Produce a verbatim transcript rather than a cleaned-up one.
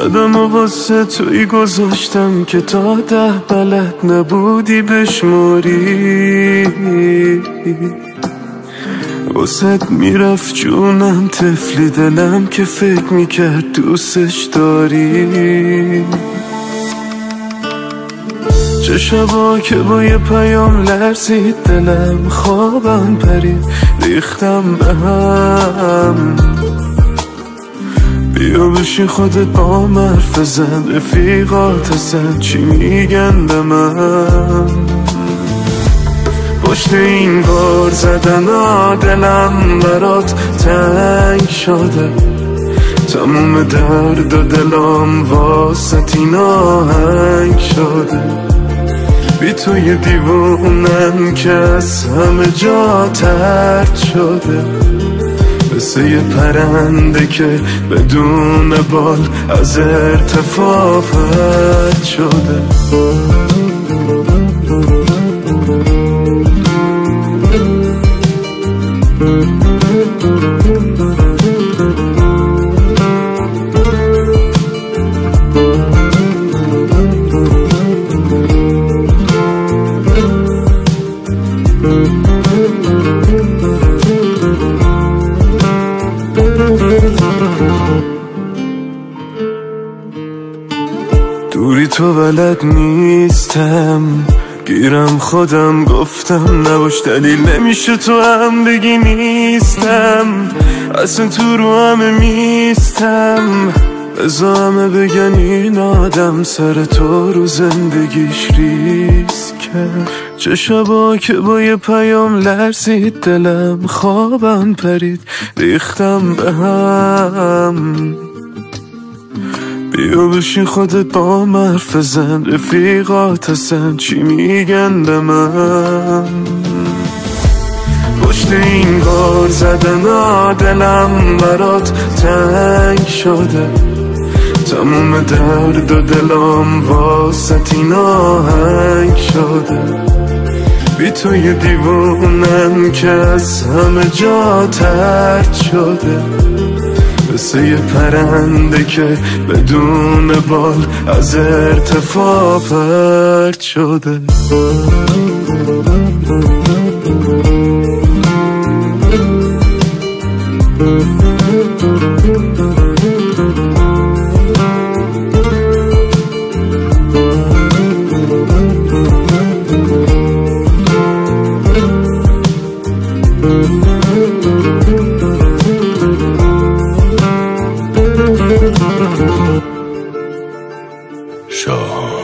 قدم و واسه توی گذاشتم که تا ده بلد نبودی بشماری. واسه میرفت جونم طفلی دلم که فکر میکرد دوستش داری. چه شبا که با یه پیام لرزید دلم، خوابم پرید ریختم به هم. بیا بشین خودت با حرف بزن، رفیقات هستن چی میگن به من. پشت این غار زدن ها دلم برات تنگ شده، تموم درد و دلم واسه این آهنگ شده. بی توی دیوونم که از همه جا طرد شده، مثل یه پرنده که بدون بال از ارتفاع پرد شده. دوری تو بلد نیستم، گیرم خودم گفتم نباش دلیل نمیشه تو هم بگی نیستم. اصلا تو رو همه میستم، بزا همه بگن این آدم سر تو رو زندگیش ریسک کرد. چه شبا که با یه پیام لرزید دلم، خوابم پرید ریختم به هم. بیا بشین خودت با حرف بزن، رفیقات هستن چی میگن به من. پشت این غار زدن ها دلم برات تنگ شده، تموم درد و دلم واسه این آهنگ شده. بی توی دیوونم که از همه جا طرد شده، مثل یه پرنده که بدون بال از ارتفاع پرد شده. شاه